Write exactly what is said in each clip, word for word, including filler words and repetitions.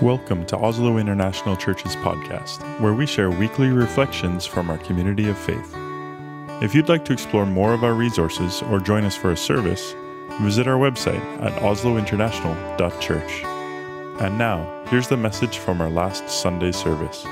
Welcome to Oslo International Church's podcast, where we share weekly reflections from our community of faith. If you'd like to explore more of our resources or join us for a service, visit our website at oslo international dot church. And now, here's the message from our last Sunday service.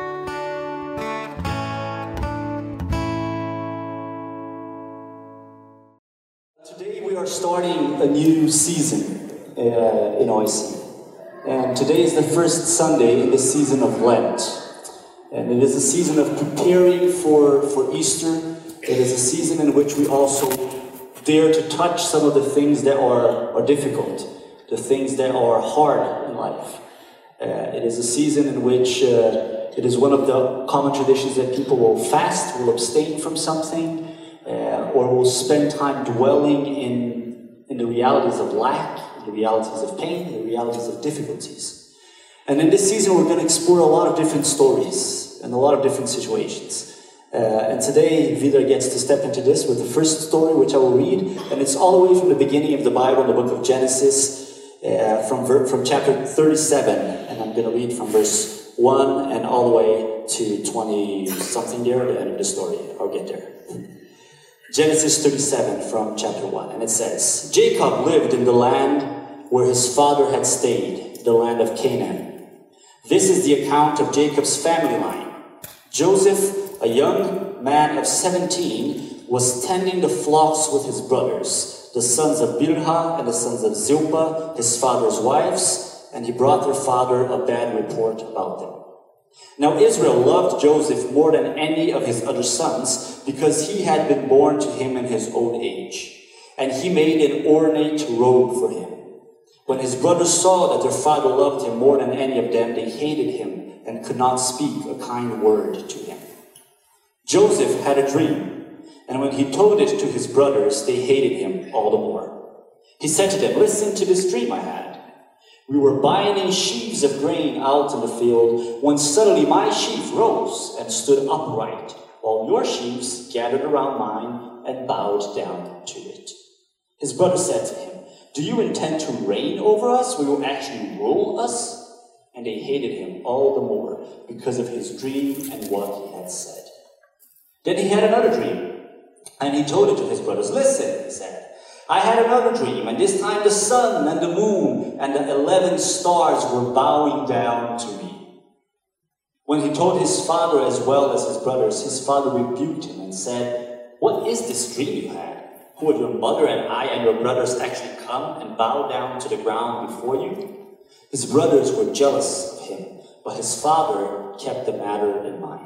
Today we are starting a new season uh, in O I C. And today is the first Sunday in the season of Lent. And it is a season of preparing for, for Easter. It is a season in which we also dare to touch some of the things that are, are difficult, the things that are hard in life. Uh, it is a season in which uh, it is one of the common traditions that people will fast, will abstain from something, uh, or will spend time dwelling in, in the realities of lack, the realities of pain, the realities of difficulties. And in this season, we're going to explore a lot of different stories and a lot of different situations. Uh, and today, Vidar gets to step into this with the first story, which I will read. And it's all the way from the beginning of the Bible, the book of Genesis, uh, from, ver- from chapter thirty-seven. And I'm going to read from verse one and all the way to twenty-something there, the end of the story. I'll get there. Genesis thirty-seven from chapter one, and it says, Jacob lived in the land where his father had stayed, the land of Canaan. This is the account of Jacob's family line. Joseph, a young man of seventeen, was tending the flocks with his brothers, the sons of Bilhah and the sons of Zilpah, his father's wives, and he brought their father a bad report about them. Now Israel loved Joseph more than any of his other sons because he had been born to him in his old age, and he made an ornate robe for him. When his brothers saw that their father loved him more than any of them, they hated him and could not speak a kind word to him. Joseph had a dream, and when he told it to his brothers, they hated him all the more. He said to them, "Listen to this dream I had. We were binding sheaves of grain out in the field when suddenly my sheaf rose and stood upright, while your sheaves gathered around mine and bowed down to it." His brother said to him, "Do you intend to reign over us? Will you actually rule us?" And they hated him all the more because of his dream and what he had said. Then he had another dream, and he told it to his brothers. "Listen," he said, "I had another dream, and this time the sun and the moon and the eleven stars were bowing down to me." When he told his father as well as his brothers, his father rebuked him and said, "What is this dream you had? Would your mother and I and your brothers actually come and bow down to the ground before you?" His brothers were jealous of him, but his father kept the matter in mind.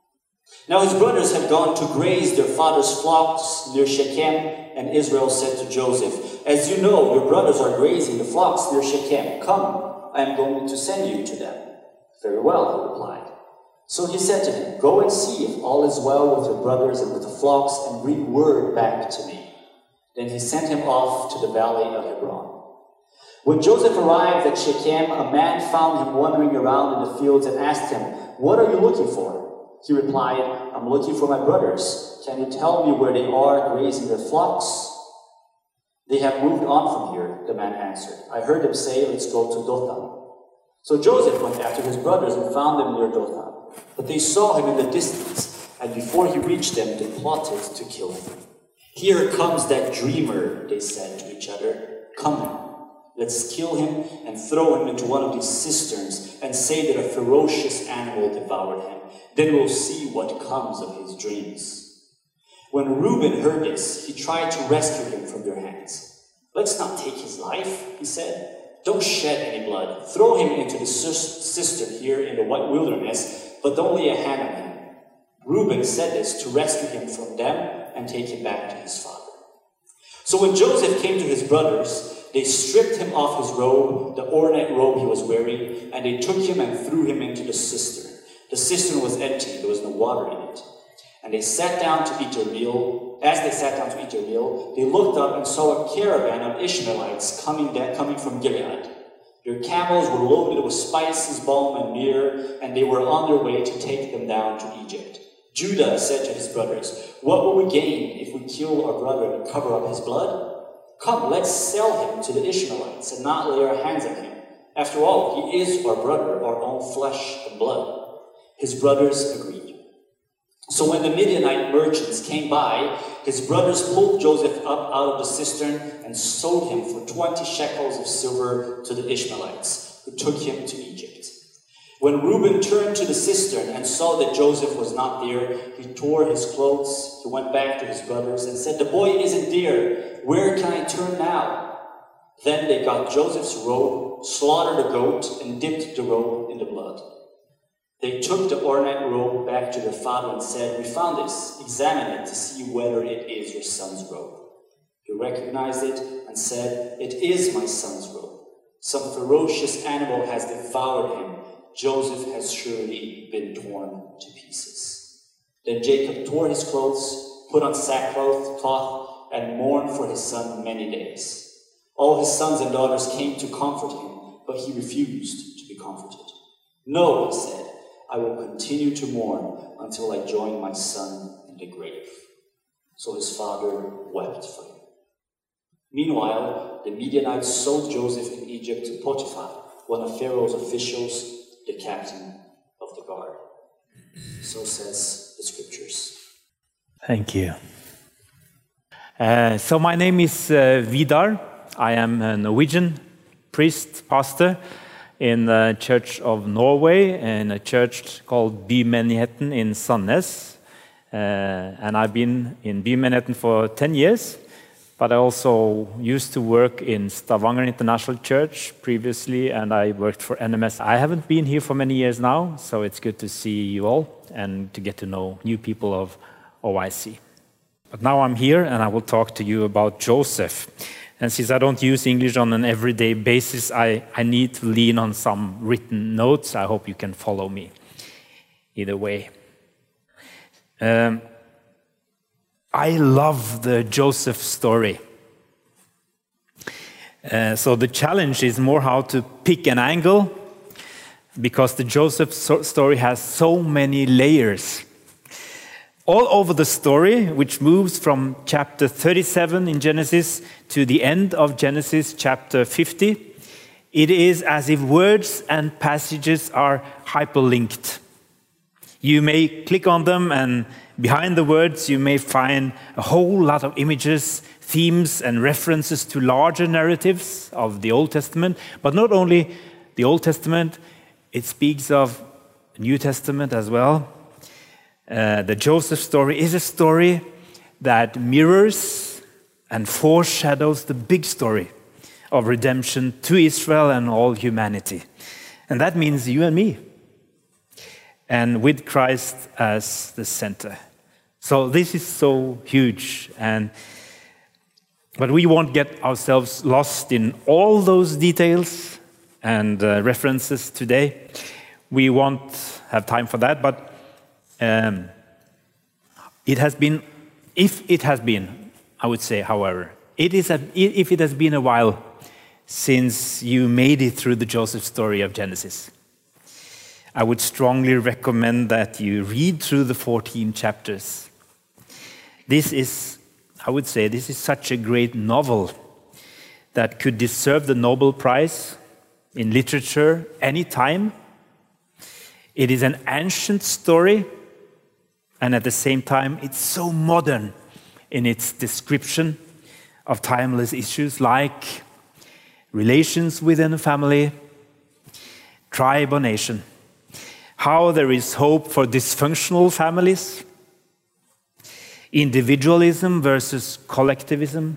Now his brothers had gone to graze their father's flocks near Shechem, and Israel said to Joseph, "As you know, your brothers are grazing the flocks near Shechem. Come, I am going to send you to them." "Very well," he replied. So he said to him, "Go and see if all is well with your brothers and with the flocks, and bring word back to me." Then he sent him off to the valley of Hebron. When Joseph arrived at Shechem, a man found him wandering around in the fields and asked him, "What are you looking for?" He replied, "I'm looking for my brothers. Can you tell me where they are grazing their flocks?" "They have moved on from here," the man answered. "I heard them say, 'Let's go to Dothan.'" So Joseph went after his brothers and found them near Dothan. But they saw him in the distance, and before he reached them, they plotted to kill him. "Here comes that dreamer," they said to each other. "Come now, let's kill him and throw him into one of these cisterns and say that a ferocious animal devoured him. Then we'll see what comes of his dreams." When Reuben heard this, he tried to rescue him from their hands. "Let's not take his life," he said. "Don't shed any blood. Throw him into the cistern here in the wilderness, but don't lay a hand on him." Reuben said this to rescue him from them and take him back to his father. So when Joseph came to his brothers, they stripped him off his robe, the ornate robe he was wearing, and they took him and threw him into the cistern. The cistern was empty, there was no water in it. And they sat down to eat their meal. As they sat down to eat their meal, they looked up and saw a caravan of Ishmaelites coming, down, coming from Gilead. Their camels were loaded with spices, balm, and myrrh, and they were on their way to take them down to Egypt. Judah said to his brothers, "What will we gain if we kill our brother and cover up his blood? Come, let's sell him to the Ishmaelites and not lay our hands on him, After all, he is our brother, our own flesh and blood." His brothers agreed. So when the Midianite merchants came by, his brothers pulled Joseph up out of the cistern and sold him for twenty shekels of silver to the Ishmaelites, who took him to Egypt. When Reuben turned to the cistern and saw that Joseph was not there, he tore his clothes. He went back to his brothers and said, "The boy isn't there. Where can I turn now?" Then they got Joseph's robe, slaughtered a goat, and dipped the robe in the blood. They took the ornate robe back to their father and said, "We found this. Examine it to see whether it is your son's robe." He recognized it and said, "It is my son's robe. Some ferocious animal has devoured him. Joseph has surely been torn to pieces." Then Jacob tore his clothes, put on sackcloth cloth, and mourned for his son many days. All his sons and daughters came to comfort him, but he refused to be comforted. "No," he said, "I will continue to mourn until I join my son in the grave." So his father wept for him. Meanwhile, the Midianites sold Joseph in Egypt to Potiphar, one of Pharaoh's officials, the captain of the guard. So says the scriptures. Thank you. Uh, so my name is uh, Vidar. I am a Norwegian priest, pastor in the Church of Norway, in a church called Bymenigheten in Sandnes. Uh, and I've been in Bymenigheten for ten years, but I also used to work in Stavanger International Church previously, and I worked for N M S. I haven't been here for many years now, so it's good to see you all and to get to know new people of O I C. But now I'm here, and I will talk to you about Joseph. And since I don't use English on an everyday basis, I, I need to lean on some written notes. I hope you can follow me either way. Um, I love the Joseph story. Uh, so the challenge is more how to pick an angle, because the Joseph so- story has so many layers. All over the story, which moves from chapter thirty-seven in Genesis to the end of Genesis chapter fifty, it is as if words and passages are hyperlinked. You may click on them, and behind the words you may find a whole lot of images, themes, and references to larger narratives of the Old Testament. But not only the Old Testament, it speaks of the New Testament as well. Uh, the Joseph story is a story that mirrors and foreshadows the big story of redemption to Israel and all humanity. And that means you and me. And with Christ as the center. So this is so huge. And but we won't get ourselves lost in all those details and uh, references today. We won't have time for that, but Um, it has been, if it has been, I would say, however, it is a, if it has been a while since you made it through the Joseph story of Genesis, I would strongly recommend that you read through the fourteen chapters. This is, I would say, this is such a great novel that could deserve the Nobel Prize in literature any time. It is an ancient story, and at the same time, it's so modern in its description of timeless issues like relations within a family, tribe or nation, how there is hope for dysfunctional families, individualism versus collectivism,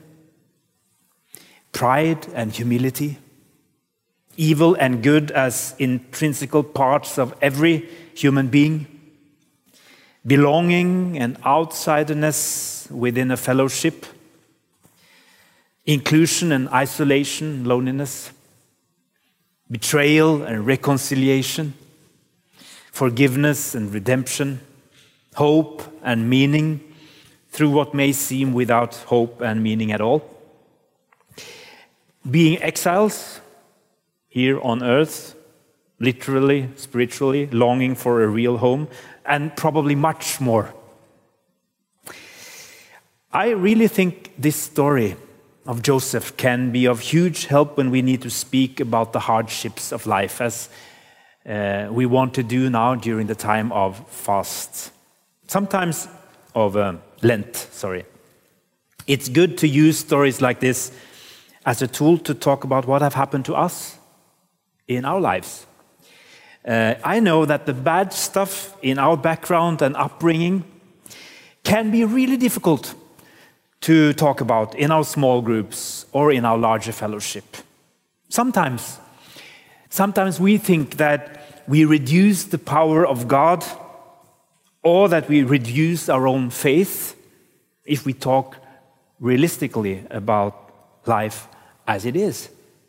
pride and humility, evil and good as intrinsic parts of every human being, belonging and outsiderness within a fellowship, inclusion and isolation, loneliness, betrayal and reconciliation, forgiveness and redemption, hope and meaning through what may seem without hope and meaning at all, being exiles here on earth, literally, spiritually, longing for a real home, and probably much more. I really think this story of Joseph can be of huge help when we need to speak about the hardships of life, as uh, we want to do now during the time of fast. Sometimes of uh, Lent, sorry. It's good to use stories like this as a tool to talk about what have happened to us in our lives. Uh, I know that the bad stuff in our background and upbringing can be really difficult to talk about in our small groups or in our larger fellowship. Sometimes, sometimes we think that we reduce the power of God or that we reduce our own faith if we talk realistically about life as it is.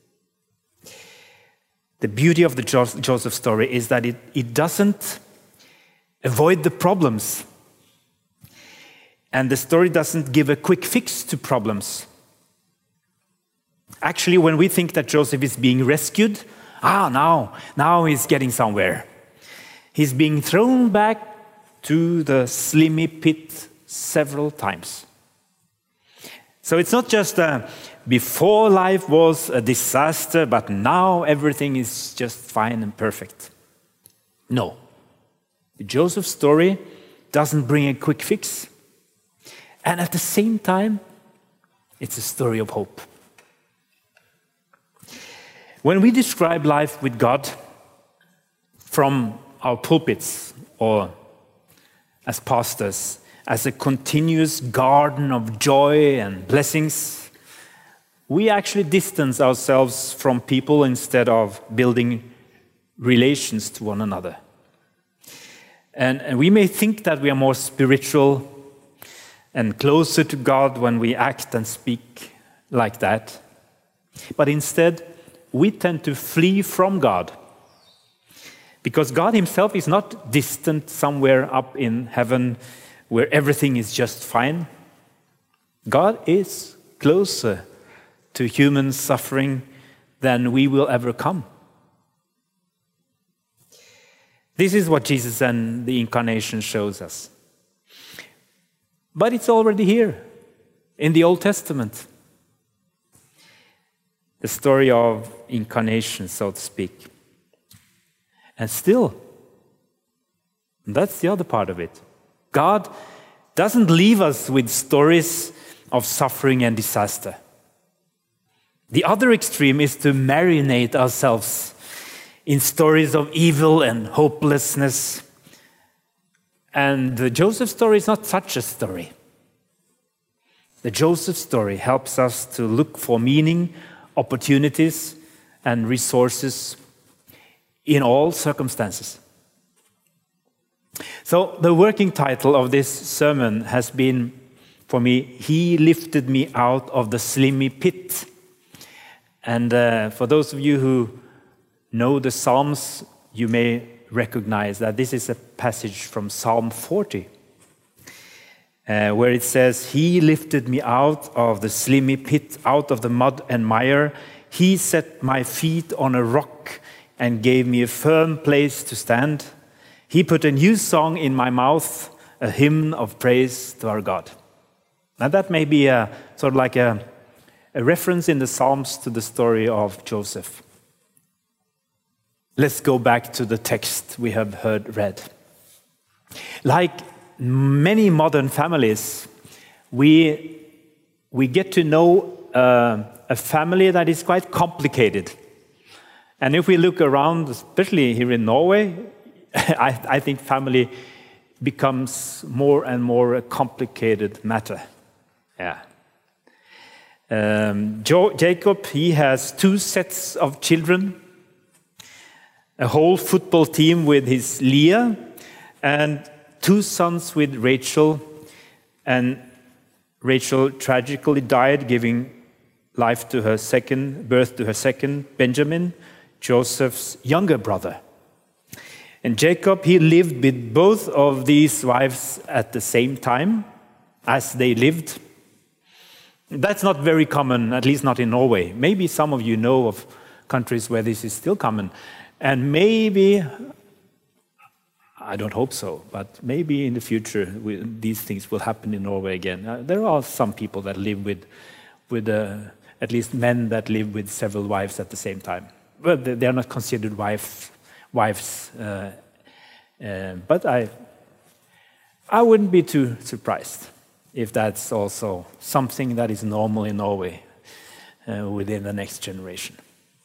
The beauty of the Joseph story is that it, it doesn't avoid the problems. And the story doesn't give a quick fix to problems. Actually, when we think that Joseph is being rescued, ah, now, now he's getting somewhere. He's being thrown back to the slimy pit several times. So it's not just a, before life was a disaster, but now everything is just fine and perfect. No. The Joseph story doesn't bring a quick fix. And at the same time, it's a story of hope. When we describe life with God from our pulpits or as pastors, as a continuous garden of joy and blessings, we actually distance ourselves from people instead of building relations to one another. And, and we may think that we are more spiritual and closer to God when we act and speak like that. But instead, we tend to flee from God. Because God himself is not distant somewhere up in heaven where everything is just fine. God is closer to human suffering than we will ever come. This is what Jesus and the Incarnation shows us. But it's already here in the Old Testament. The story of incarnation, so to speak. And still, that's the other part of it. God doesn't leave us with stories of suffering and disaster. The other extreme is to marinate ourselves in stories of evil and hopelessness. And the Joseph story is not such a story. The Joseph story helps us to look for meaning, opportunities, and resources in all circumstances. So the working title of this sermon has been, for me, He Lifted Me Out of the Slimy Pit. And uh, for those of you who know the Psalms, you may recognize that this is a passage from Psalm forty, uh, where it says, He lifted me out of the slimy pit, out of the mud and mire. He set my feet on a rock and gave me a firm place to stand. He put a new song in my mouth, a hymn of praise to our God. Now that may be a, sort of like a, a reference in the Psalms to the story of Joseph. Let's go back to the text we have heard read. Like many modern families, we, we get to know uh, a family that is quite complicated. And if we look around, especially here in Norway, I, I think family becomes more and more a complicated matter. Yeah. Um, jo- Jacob, he has two sets of children, a whole football team with his Leah, and two sons with Rachel. And Rachel tragically died, giving life to her second, birth to her second, Benjamin, Joseph's younger brother. And Jacob, he lived with both of these wives at the same time as they lived. That's not very common, at least not in Norway. Maybe some of you know of countries where this is still common. And maybe, I don't hope so, but maybe in the future we, these things will happen in Norway again. Uh, there are some people that live with, with uh, at least men that live with several wives at the same time. Well, they, they are not considered wife, wives, uh, uh, but I, I wouldn't be too surprised if that's also something that is normal in Norway uh, within the next generation.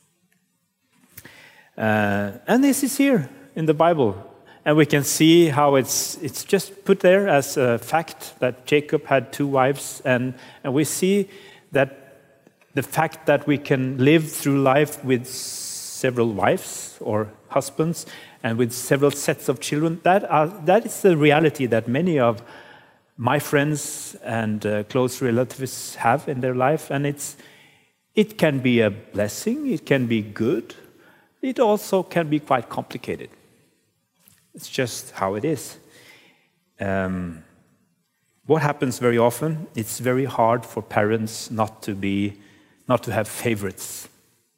Uh, and this is here in the Bible. And we can see how it's it's just put there as a fact that Jacob had two wives. And, and we see that the fact that we can live through life with several wives or husbands and with several sets of children, that, are, that is the reality that many of my friends and uh, close relatives have in their life. And it's it can be a blessing, it can be good, it also can be quite complicated. It's just how it is. Um, what happens very often, it's very hard for parents not to be, not to have favorites.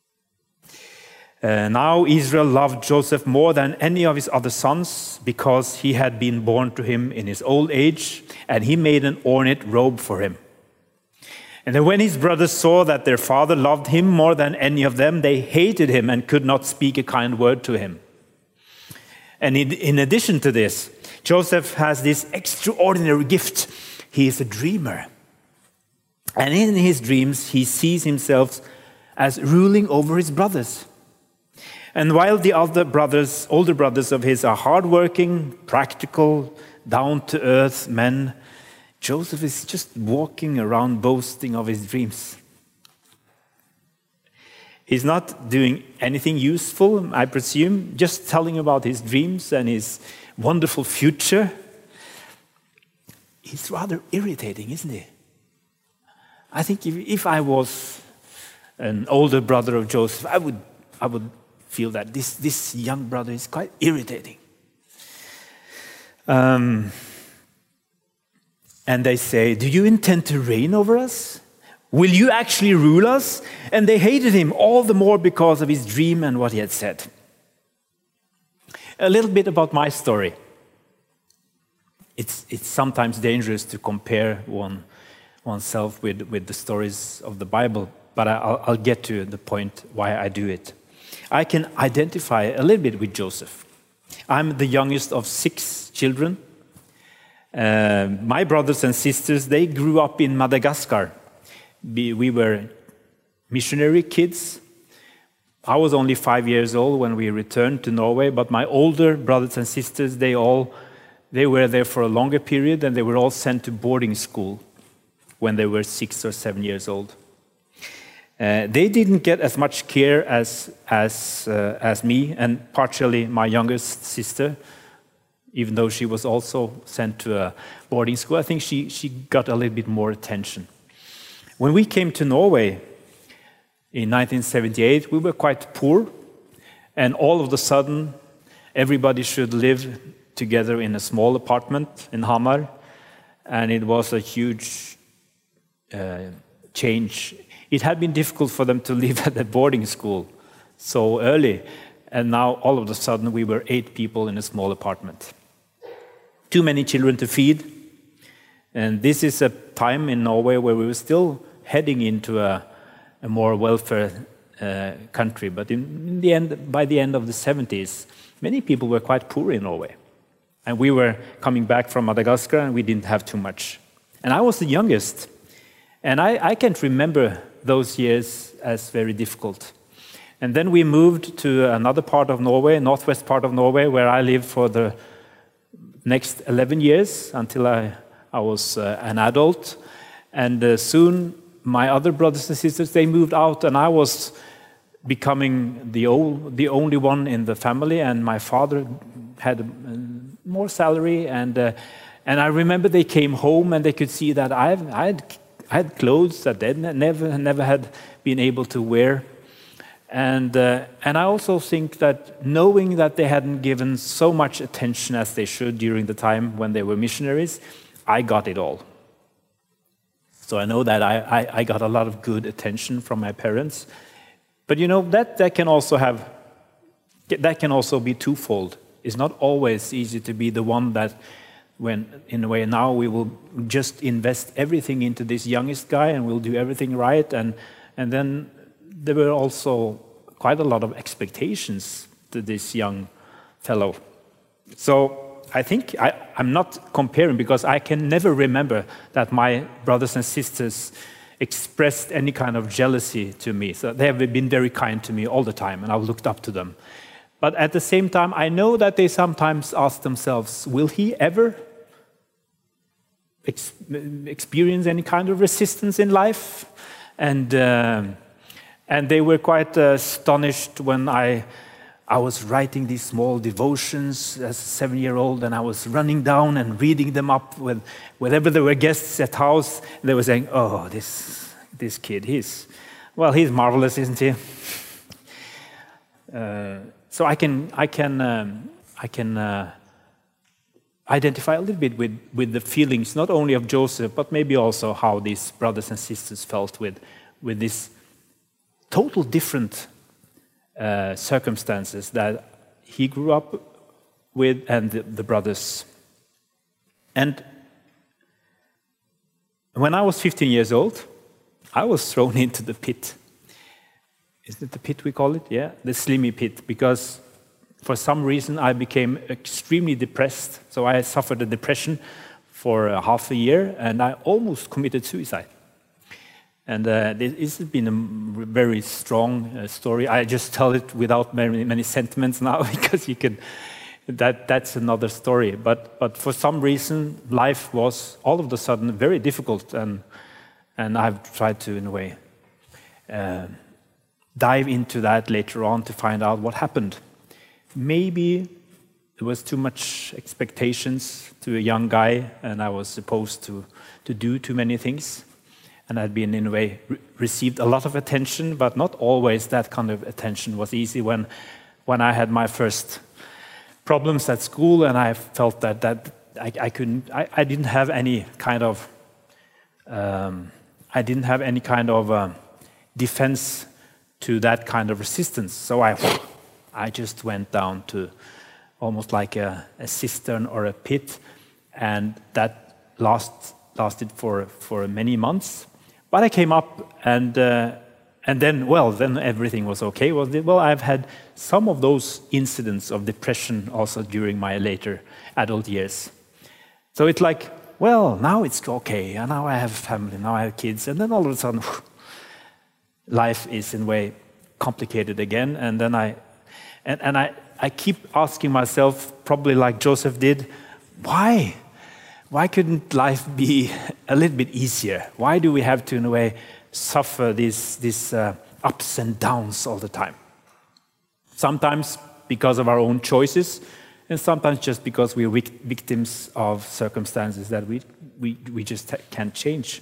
Uh, now Israel loved Joseph more than any of his other sons because he had been born to him in his old age, and he made an ornate robe for him. And then when his brothers saw that their father loved him more than any of them, they hated him and could not speak a kind word to him. And in, in addition to this, Joseph has this extraordinary gift. He is a dreamer. And in his dreams, he sees himself as ruling over his brothers. And while the other brothers, older brothers of his are hardworking, practical, down-to-earth men, Joseph is just walking around boasting of his dreams. He's not doing anything useful, I presume, just telling about his dreams and his wonderful future. He's rather irritating, isn't he? I think if, if I was an older brother of Joseph, I would, I would feel that this, this young brother is quite irritating. Um, and they say, "Do you intend to reign over us? Will you actually rule us?" And they hated him all the more because of his dream and what he had said. A little bit about my story. It's, it's sometimes dangerous to compare one, oneself with, with the stories of the Bible, but I'll, I'll get to the point why I do it. I can identify a little bit with Joseph. I'm the youngest of six children. Uh, my brothers and sisters, they grew up in Madagascar. We were missionary kids. I was only five years old when we returned to Norway, but my older brothers and sisters, they all they were there for a longer period, and they were all sent to boarding school when they were six or seven years old. Uh, they didn't get as much care as as uh, as me, and partially my youngest sister, even though she was also sent to a boarding school. I think she she got a little bit more attention. When we came to Norway in nineteen seventy-eight, we were quite poor, and all of a sudden, everybody should live together in a small apartment in Hamar, and it was a huge uh, change. It had been difficult for them to live at the boarding school so early, and now all of a sudden we were eight people in a small apartment. Too many children to feed, and this is a time in Norway where we were still heading into a, a more welfare uh, country. But in, in the end, by the end of the seventies, many people were quite poor in Norway. And we were coming back from Madagascar, and we didn't have too much. And I was the youngest. And I, I can't remember those years as very difficult. And then we moved to another part of Norway, northwest part of Norway, where I lived for the next eleven years until I, I was uh, an adult. And uh, soon my other brothers and sisters, they moved out, and I was becoming the, old, the only one in the family, and my father had more salary. And, uh, and I remember they came home, and they could see that I had I had clothes that they never, never had been able to wear. And, uh, and I also think that knowing that they hadn't given so much attention as they should during the time when they were missionaries, I got it all. So I know that I, I, I got a lot of good attention from my parents. But you know, that, that can also have, that can also be twofold. It's not always easy to be the one that when in a way now we will just invest everything into this youngest guy and we'll do everything right. And, and then there were also quite a lot of expectations to this young fellow. So I think I, I'm not comparing, because I can never remember that my brothers and sisters expressed any kind of jealousy to me. So they have been very kind to me all the time, and I've looked up to them. But at the same time, I know that they sometimes ask themselves, will he ever ex experience any kind of resistance in life? And, uh, and they were quite uh, astonished when I, I was writing these small devotions as a seven-year-old, and I was running down and reading them up with, whenever there were guests at house. They were saying, oh, this, this kid, he's, well, he's marvelous, isn't he? Uh, So I can I can um, I can uh, identify a little bit with with the feelings not only of Joseph, but maybe also how these brothers and sisters felt with with this total different uh, circumstances that he grew up with, and the, the brothers. And when I was fifteen years old, I was thrown into the pit. Isn't it the pit we call it? Yeah, the slimy pit, because for some reason I became extremely depressed. So I suffered a depression for uh, half a year, and I almost committed suicide. And uh, this has been a very strong uh, story. I just tell it without many, many sentiments now, because you can. That that's another story. But but for some reason, life was all of a sudden very difficult, and and I've tried to, in a way, Uh, dive into that later on to find out what happened. Maybe it was too much expectations to a young guy, and I was supposed to, to do too many things. And I'd been, in a way, re received a lot of attention, but not always that kind of attention was easy. When, when I had my first problems at school, and I felt that, that I, I couldn't, I, I didn't have any kind of, um, I didn't have any kind of uh, defense to that kind of resistance. So I, I just went down to almost like a, a cistern or a pit, and that last, lasted for, for many months. But I came up, and uh, and then, well, then everything was okay. Well, well, I've had some of those incidents of depression also during my later adult years. So it's like, well, now it's okay, and now I have a family, now I have kids, and then all of a sudden, life is in a way complicated again, and then I, and, and I, I keep asking myself, probably like Joseph did, why? Why couldn't life be a little bit easier? Why do we have to, in a way, suffer these, these uh, ups and downs all the time? Sometimes because of our own choices, and sometimes just because we're victims of circumstances that we, we, we just can't change.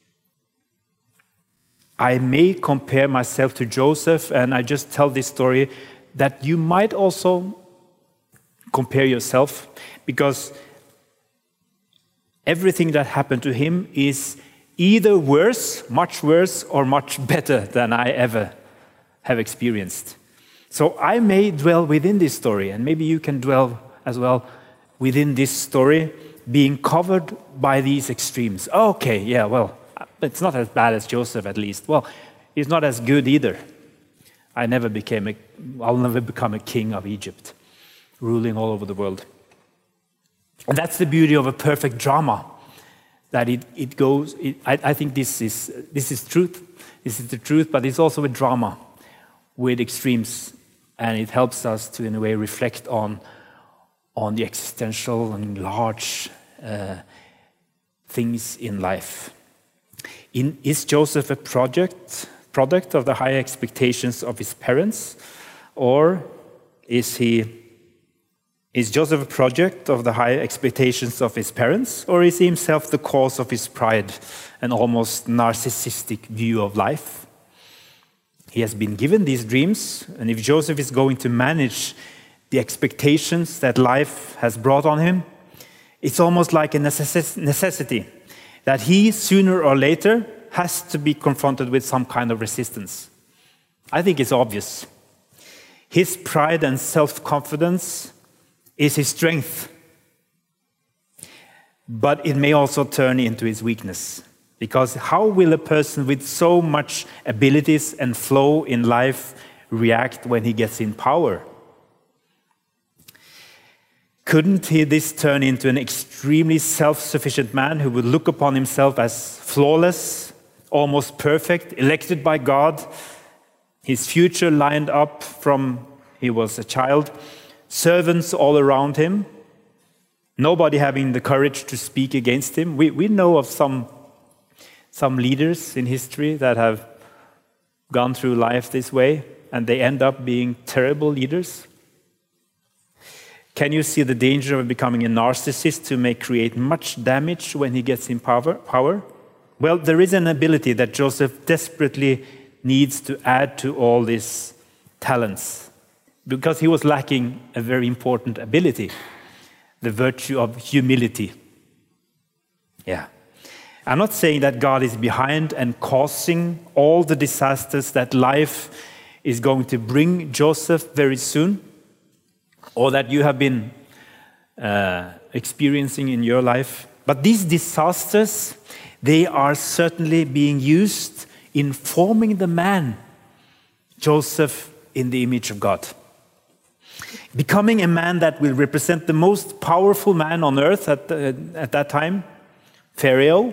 I may compare myself to Joseph, and I just tell this story that you might also compare yourself, because everything that happened to him is either worse, much worse, or much better than I ever have experienced. So I may dwell within this story, and maybe you can dwell as well within this story, being covered by these extremes. Okay, yeah, well, it's not as bad as Joseph, at least. Well, he's not as good either. I never became a, I'll never become a king of Egypt, ruling all over the world. And that's the beauty of a perfect drama, that it, it goes, it, I, I think this is, this is truth, this is the truth, but it's also a drama with extremes, and it helps us to, in a way, reflect on, on the existential and large uh, things in life. In, is Joseph a project, product of the high expectations of his parents, or is he is Joseph a project of the high expectations of his parents, or is he himself the cause of his pride and almost narcissistic view of life? He has been given these dreams, and if Joseph is going to manage the expectations that life has brought on him, it's almost like a necess- necessity that he, sooner or later, has to be confronted with some kind of resistance. I think it's obvious. His pride and self-confidence is his strength. but it may also turn into his weakness. Because how will a person with so much abilities and flow in life react when he gets in power? Couldn't he this turn into an extremely self-sufficient man who would look upon himself as flawless, almost perfect, elected by God, his future lined up from he was a child, servants all around him, nobody having the courage to speak against him? We, we know of some, some leaders in history that have gone through life this way, and they end up being terrible leaders. Can you see the danger of becoming a narcissist who may create much damage when he gets in power? power? Well, there is an ability that Joseph desperately needs to add to all these talents, because he was lacking a very important ability, the virtue of humility. Yeah. I'm not saying that God is behind and causing all the disasters that life is going to bring Joseph very soon, or that you have been uh, experiencing in your life. But these disasters, they are certainly being used in forming the man, Joseph, in the image of God. Becoming a man that will represent the most powerful man on earth at, the, at that time, Pharaoh.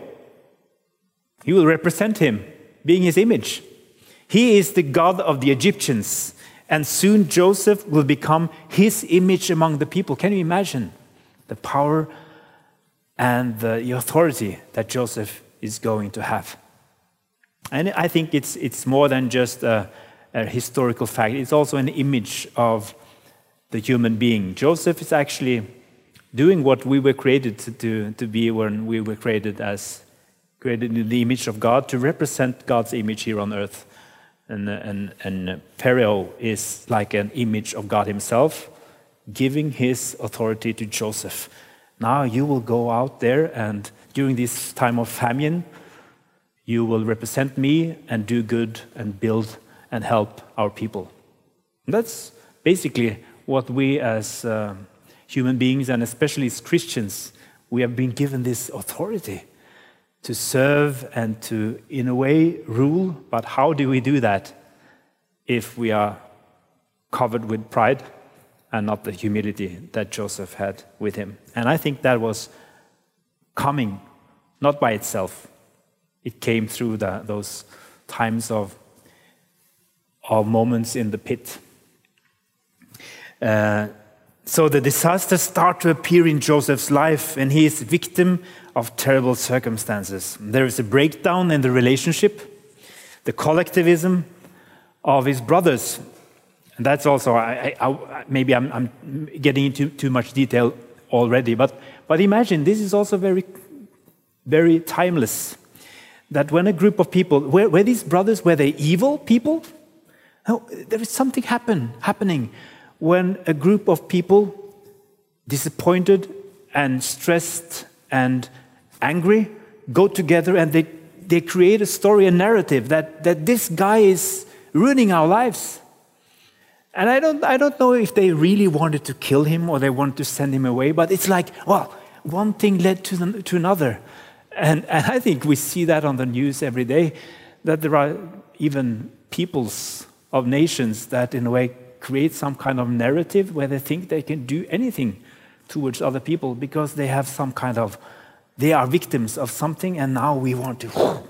He will represent him, being his image. He is the God of the Egyptians. And soon Joseph will become his image among the people. Can you imagine the power and the authority that Joseph is going to have? And I think it's, it's more than just a, a historical fact. It's also an image of the human being. Joseph is actually doing what we were created to, to, to be when we were created as created in the image of God, to represent God's image here on earth. And, and, and Pharaoh is like an image of God himself, giving his authority to Joseph. Now you will go out there, and during this time of famine, you will represent me and do good and build and help our people. And that's basically what we as uh, human beings, and especially as Christians, we have been given this authority to serve and to, in a way, rule. But how do we do that if we are covered with pride and not the humility that Joseph had with him? And I think that was coming, not by itself. It came through the, those times of, of moments in the pit. Uh, so the disasters start to appear in Joseph's life, and he is a victim of terrible circumstances. There is a breakdown in the relationship, the collectivism of his brothers. And that's also, I, I, I, maybe I'm, I'm getting into too much detail already, but, but imagine, this is also very, very timeless. That when a group of people, were, were these brothers, were they evil people? No, there is something happen, happening when a group of people, disappointed and stressed and angry, go together and they, they create a story, a narrative that, that this guy is ruining our lives. And I don't, I don't know if they really wanted to kill him or they wanted to send him away, but it's like, well, one thing led to, the, to another. And, and I think we see that on the news every day, that there are even peoples of nations that in a way create some kind of narrative where they think they can do anything towards other people because they have some kind of, they are victims of something, and now we want to whoo,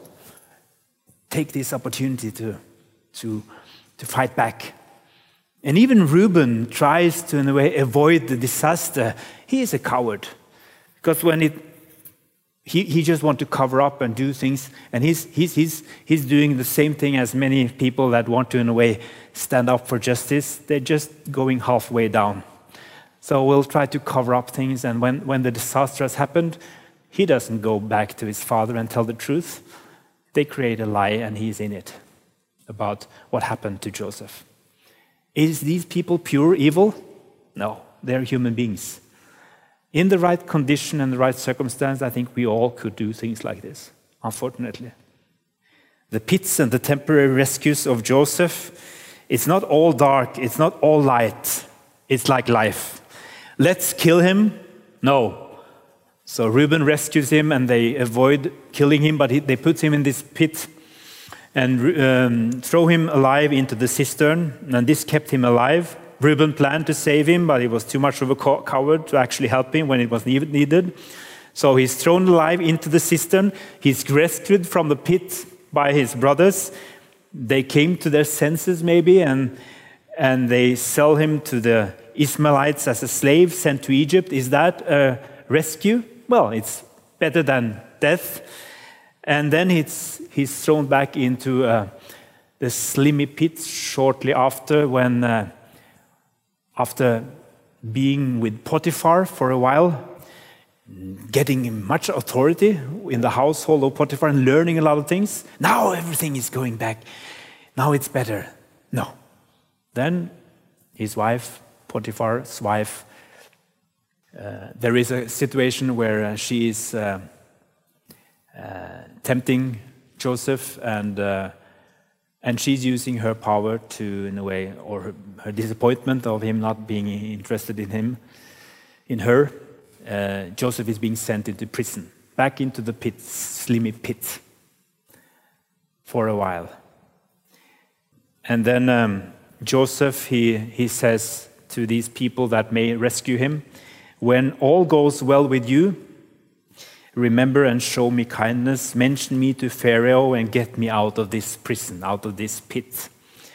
take this opportunity to, to, to fight back. And even Reuben tries to, in a way, avoid the disaster. He is a coward. Because when it, he, he just wants to cover up and do things, and he's, he's, he's, he's doing the same thing as many people that want to, in a way, stand up for justice. They're just going halfway down. So we'll try to cover up things, and when, when the disaster has happened, he doesn't go back to his father and tell the truth. They create a lie, and he's in it about what happened to Joseph. Is these people pure evil? No, they're human beings. In the right condition and the right circumstance, I think we all could do things like this, unfortunately. The pits and the temporary rescues of Joseph, it's not all dark, it's not all light. It's like life. Let's kill him? No. So Reuben rescues him, and they avoid killing him, but he, they put him in this pit and um, throw him alive into the cistern, and this kept him alive. Reuben planned to save him, but he was too much of a coward to actually help him when it was needed. So he's thrown alive into the cistern. He's rescued from the pit by his brothers. They came to their senses maybe, and, and they sell him to the Ishmaelites as a slave sent to Egypt. Is that a rescue? Well, it's better than death. And then it's, he's thrown back into uh, the slimy pit shortly after, when uh, after being with Potiphar for a while, getting much authority in the household of Potiphar and learning a lot of things. Now everything is going back. Now it's better. No. Then his wife, Potiphar's wife, uh, there is a situation where uh, she is uh, uh, tempting Joseph, and uh, and she's using her power to, in a way, or her, her disappointment of him not being interested in him, in her. Uh, Joseph is being sent into prison, back into the pit, slimy pit, for a while. And then um, Joseph, he, he says to these people that may rescue him, when all goes well with you, remember and show me kindness, mention me to Pharaoh and get me out of this prison, out of this pit.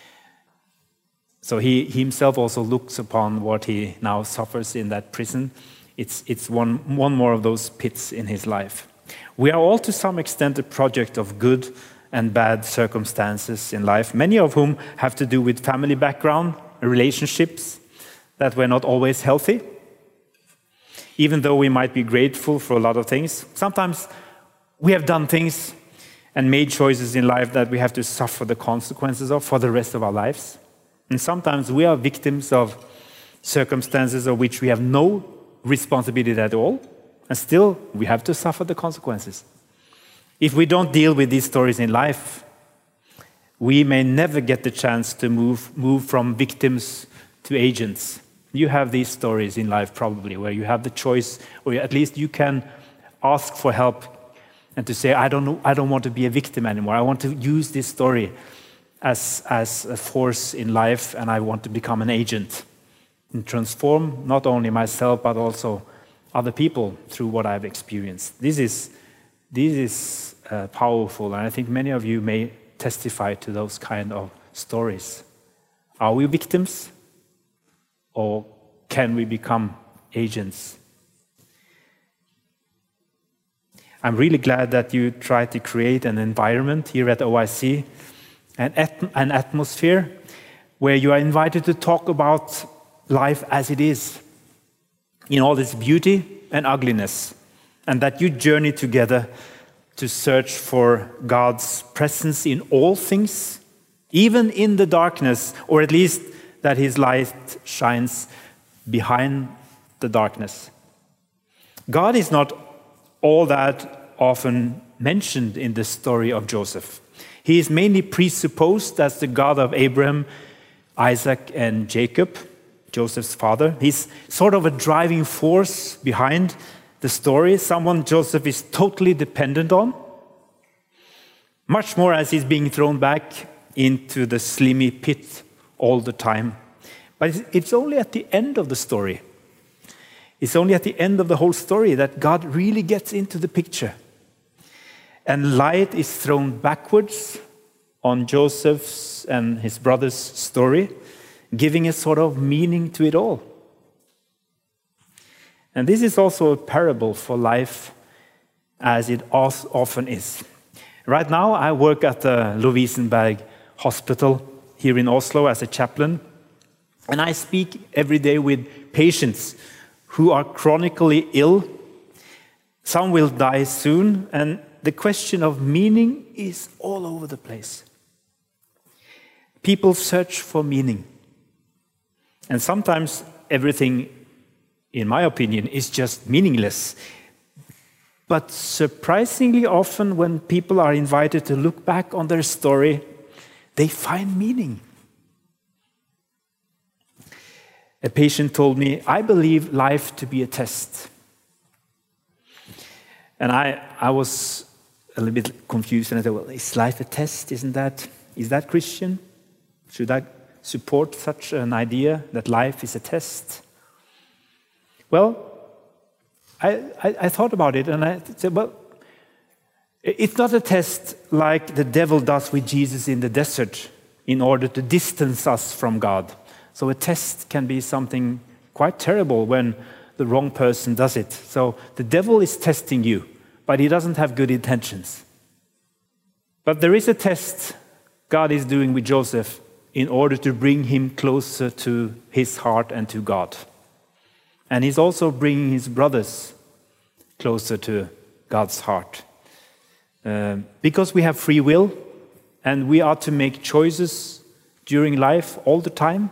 So he, he himself also looks upon what he now suffers in that prison. It's, it's one, one more of those pits in his life. We are all to some extent a project of good and bad circumstances in life, many of whom have to do with family background, relationships that were not always healthy. Even though we might be grateful for a lot of things, sometimes we have done things and made choices in life that we have to suffer the consequences of for the rest of our lives. And sometimes we are victims of circumstances of which we have no responsibility at all, and still we have to suffer the consequences. If we don't deal with these stories in life, we may never get the chance to move, move from victims to agents. You have these stories in life probably where you have the choice, or at least you can ask for help and to say, I don't know, I don't want to be a victim anymore. I want to use this story as, as a force in life, and I want to become an agent and transform not only myself but also other people through what I've experienced. This is, this is uh, powerful, and I think many of you may testify to those kind of stories. Are we victims? Or can we become agents? I'm really glad that you try to create an environment here at O I C, an, at- an atmosphere where you are invited to talk about life as it is, in all its beauty and ugliness, and that you journey together to search for God's presence in all things, even in the darkness, or at least that his light shines behind the darkness. God is not all that often mentioned in the story of Joseph. He is mainly presupposed as the God of Abraham, Isaac, and Jacob, Joseph's father. He's sort of a driving force behind the story, someone Joseph is totally dependent on, much more as he's being thrown back into the slimy pit all the time. But it's only at the end of the story. It's only at the end of the whole story that God really gets into the picture. And light is thrown backwards on Joseph's and his brother's story, giving a sort of meaning to it all. And this is also a parable for life, as it often is. Right now, I work at the Lovisenberg Hospital here in Oslo as a chaplain, and I speak every day with patients who are chronically ill. Some will die soon, and the question of meaning is all over the place. People search for meaning. And sometimes everything, in my opinion, is just meaningless. But surprisingly often, when people are invited to look back on their story, they find meaning. A patient told me, I believe life to be a test. And I, I was a little bit confused, and I thought, well, is life a test? Isn't that, is that Christian? Should I support such an idea that life is a test? Well, I, I, I thought about it, and I said, well, it's not a test like the devil does with Jesus in the desert in order to distance us from God. So a test can be something quite terrible when the wrong person does it. So the devil is testing you, but he doesn't have good intentions. But there is a test God is doing with Joseph in order to bring him closer to his heart and to God. And he's also bringing his brothers closer to God's heart. Uh, because we have free will, and we are to make choices during life all the time.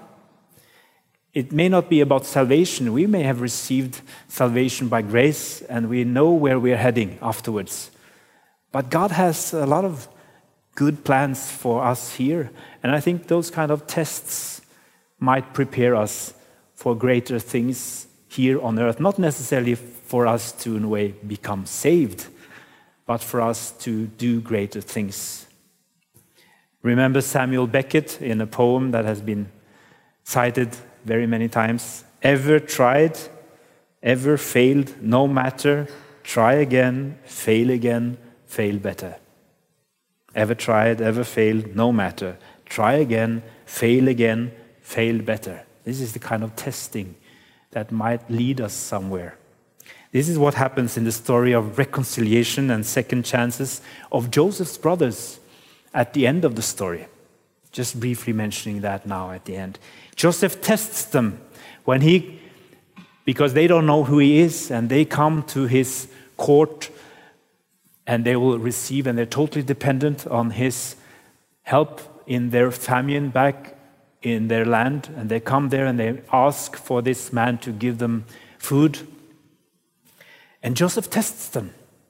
It may not be about salvation. We may have received salvation by grace, and we know where we're heading afterwards. But God has a lot of good plans for us here, and I think those kind of tests might prepare us for greater things here on earth. Not necessarily for us to, in a way, become saved, but for us to do greater things. Remember Samuel Beckett in a poem that has been cited very many times. Ever tried, ever failed, no matter, try again, fail again, fail better. Ever tried, ever failed, no matter, try again, fail again, fail better. This is the kind of testing that might lead us somewhere. This is what happens in the story of reconciliation and second chances of Joseph's brothers at the end of the story. Just briefly mentioning that now at the end. Joseph tests them when he, because they don't know who he is, and they come to his court and they will receive, and they're totally dependent on his help in their famine back in their land. And they come there and they ask for this man to give them food. And Joseph tests them.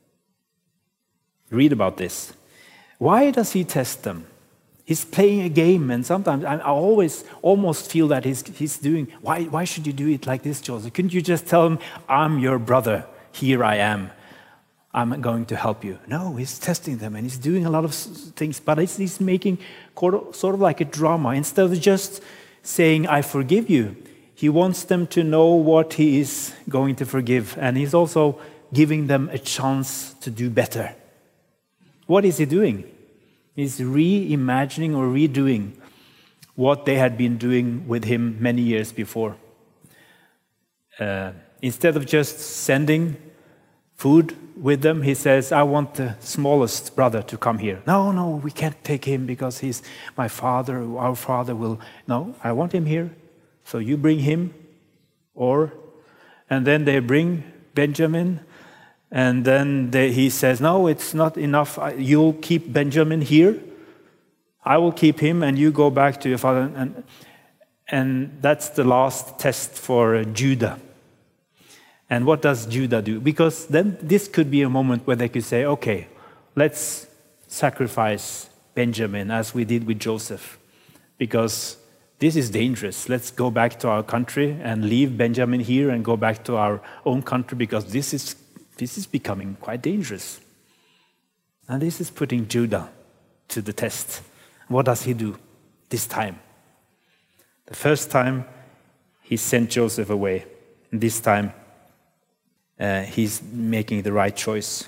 Read about this. Why does he test them? He's playing a game, and sometimes I always almost feel that he's, he's doing, why, why should you do it like this, Joseph? Couldn't you just tell him, I'm your brother, here I am, I'm going to help you? No, he's testing them, and he's doing a lot of things, but he's making sort of like a drama. Instead of just saying, I forgive you, he wants them to know what he is going to forgive, and he's also giving them a chance to do better. What is he doing? He's reimagining or redoing what they had been doing with him many years before. Uh, instead of just sending food with them, he says, I want the smallest brother to come here. No, no, we can't take him because he's my father, our father will... No, I want him here, so you bring him. Or, and then they bring Benjamin. And then they, he says, no, it's not enough. You'll keep Benjamin here. I will keep him, and you go back to your father. And, and that's the last test for Judah. And what does Judah do? Because then this could be a moment where they could say, okay, let's sacrifice Benjamin as we did with Joseph. Because this is dangerous. Let's go back to our country and leave Benjamin here and go back to our own country, because this is This is becoming quite dangerous. And this is putting Judah to the test. What does he do this time? The first time, he sent Joseph away. And this time, uh, he's making the right choice.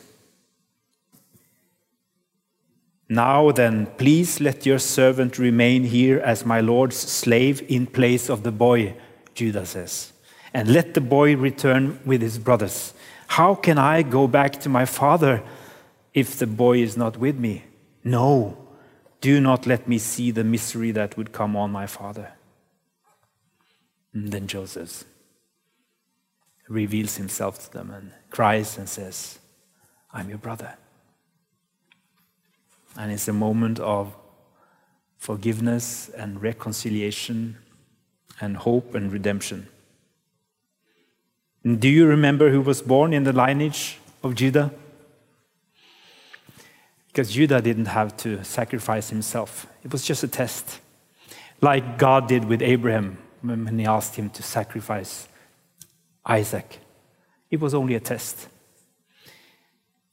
Now then, please let your servant remain here as my Lord's slave in place of the boy, Judah says. And let the boy return with his brothers. How can I go back to my father if the boy is not with me? No, do not let me see the misery that would come on my father. And then Joseph reveals himself to them and cries and says, I'm your brother. And it's a moment of forgiveness and reconciliation and hope and redemption. Do you remember who was born in the lineage of Judah? Because Judah didn't have to sacrifice himself. It was just a test. Like God did with Abraham when he asked him to sacrifice Isaac. It was only a test.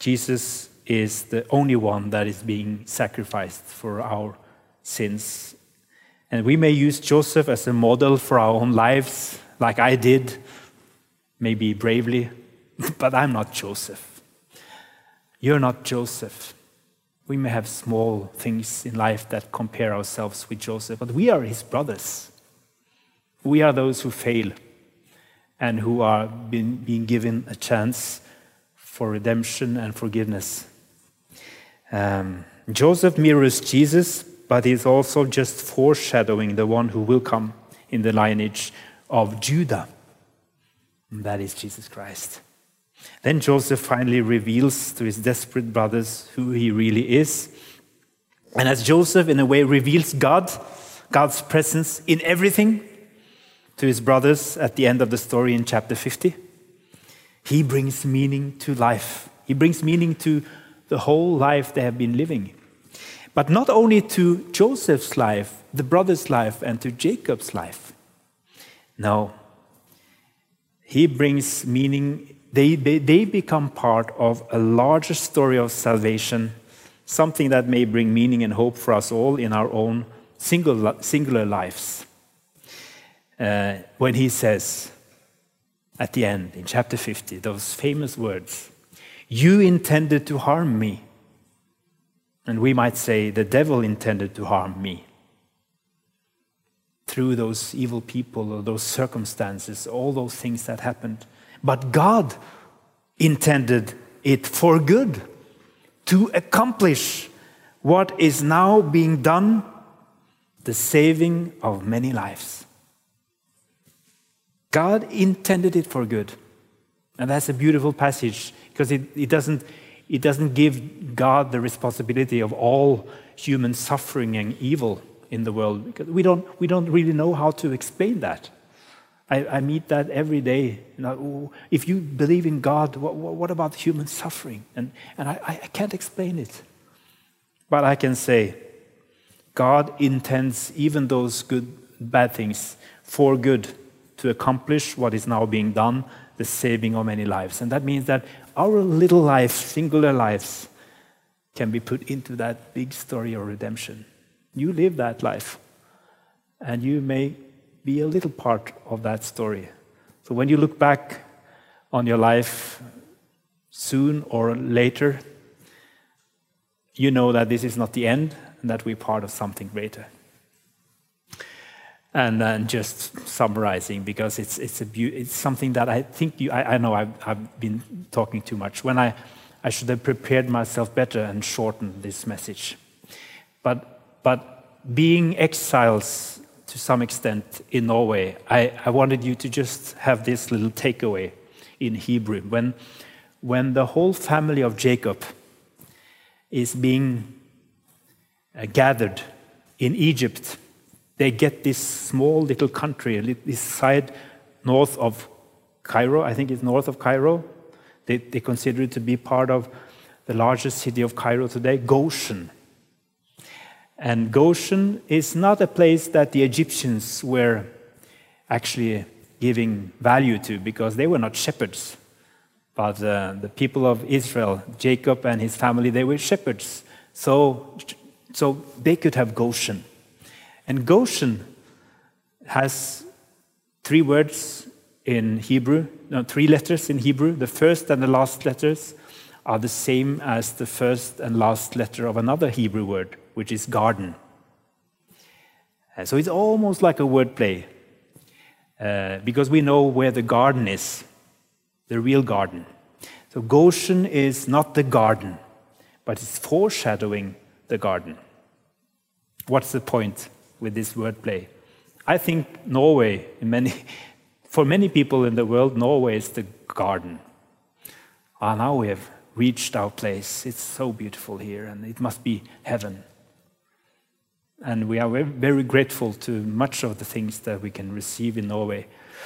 Jesus is the only one that is being sacrificed for our sins. And we may use Joseph as a model for our own lives, like I did, maybe bravely, but I'm not Joseph. You're not Joseph. We may have small things in life that compare ourselves with Joseph, but we are his brothers. We are those who fail and who are being, being given a chance for redemption and forgiveness. Um, Joseph mirrors Jesus, but he's also just foreshadowing the one who will come in the lineage of Judah. And that is Jesus Christ. Then Joseph finally reveals to his desperate brothers who he really is. And as Joseph, in a way, reveals God, God's presence in everything to his brothers at the end of the story in chapter fifty, he brings meaning to life. He brings meaning to the whole life they have been living. But not only to Joseph's life, the brothers' life, and to Jacob's life. No. He brings meaning. They, they, they become part of a larger story of salvation, something that may bring meaning and hope for us all in our own single, singular lives. Uh, when he says, at the end, in chapter fifty, those famous words, "You intended to harm me." And we might say, the devil intended to harm me. Through those evil people or those circumstances, all those things that happened. But God intended it for good, to accomplish what is now being done, the saving of many lives. God intended it for good. And that's a beautiful passage, because it, it doesn't it doesn't give God the responsibility of all human suffering and evil in the world, because we don't we don't really know how to explain that. I, I meet that every day. You know, if you believe in God, what, what about human suffering? And and I, I can't explain it. But I can say, God intends even those good bad things for good, to accomplish what is now being done, the saving of many lives. And that means that our little life, singular lives, can be put into that big story of redemption. You live that life, and you may be a little part of that story. So when you look back on your life soon or later, you know that this is not the end, and that we're part of something greater. And then just summarizing, because it's it's a be- it's something that I think you I, I know I've, I've been talking too much. When I I should have prepared myself better and shortened this message. But but being exiles to some extent in Norway, I, I wanted you to just have this little takeaway in Hebrew. When when the whole family of Jacob is being uh, gathered in Egypt, they get this small little country, this side north of Cairo. I think it's north of Cairo. They, they consider it to be part of the largest city of Cairo today, Goshen. And Goshen is not a place that the Egyptians were actually giving value to, because they were not shepherds. But uh, the people of Israel, Jacob and his family, they were shepherds. So, so they could have Goshen. And Goshen has three words in Hebrew, no, three letters in Hebrew. The first and the last letters are the same as the first and last letter of another Hebrew word, which is garden. Uh, so it's almost like a wordplay, uh, because we know where the garden is, the real garden. So Goshen is not the garden, but it's foreshadowing the garden. What's the point with this wordplay? I think Norway, in many, for many people in the world, Norway is the garden. Ah, now we have reached our place. It's so beautiful here, and it must be heaven. And we are very, very grateful to much of the things that we can receive in Norway.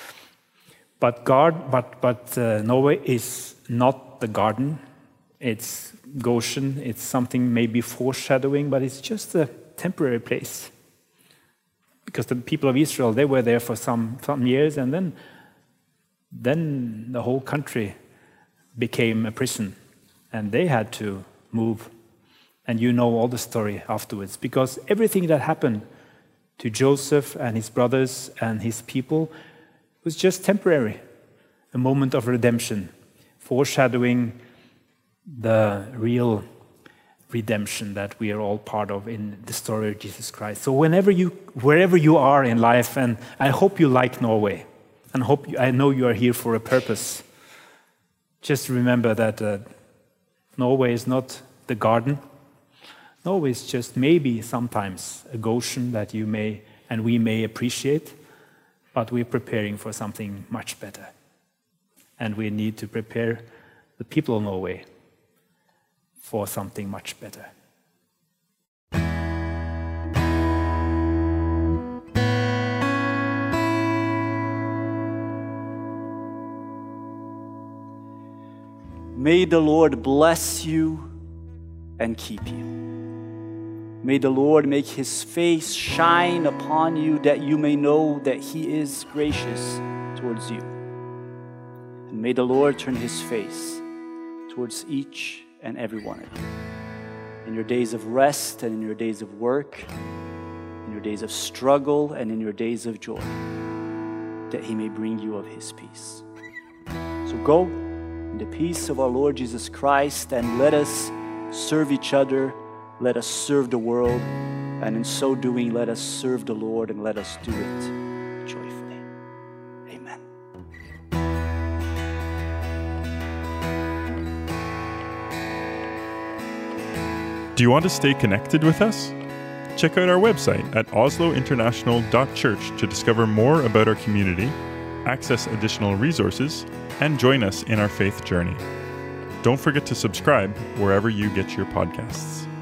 But God, but but uh, Norway is not the garden. It's Goshen. It's something maybe foreshadowing, but it's just a temporary place. Because the people of Israel, they were there for some, some years, and then, then the whole country became a prison. and they had to move. And you know all the story afterwards, because everything that happened to Joseph and his brothers and his people was just temporary, a moment of redemption, foreshadowing the real redemption that we are all part of in the story of Jesus Christ. So whenever you, wherever you are in life, and I hope you like Norway, and hope you, I know you are here for a purpose, just remember that uh, Norway is not the garden. Norway is just maybe sometimes a Goshen that you may and we may appreciate, but we're preparing for something much better. And we need to prepare the people of Norway for something much better. May the Lord bless you and keep you. May the Lord make his face shine upon you, that you may know that he is gracious towards you. And may the Lord turn his face towards each and every one of you. In your days of rest and in your days of work, in your days of struggle and in your days of joy, that he may bring you of his peace. So go in the peace of our Lord Jesus Christ, and let us serve each other. Let us serve the world, and in so doing, let us serve the Lord, and let us do it joyfully. Amen. Do you want to stay connected with us? Check out our website at oslo international dot church to discover more about our community, access additional resources, and join us in our faith journey. Don't forget to subscribe wherever you get your podcasts.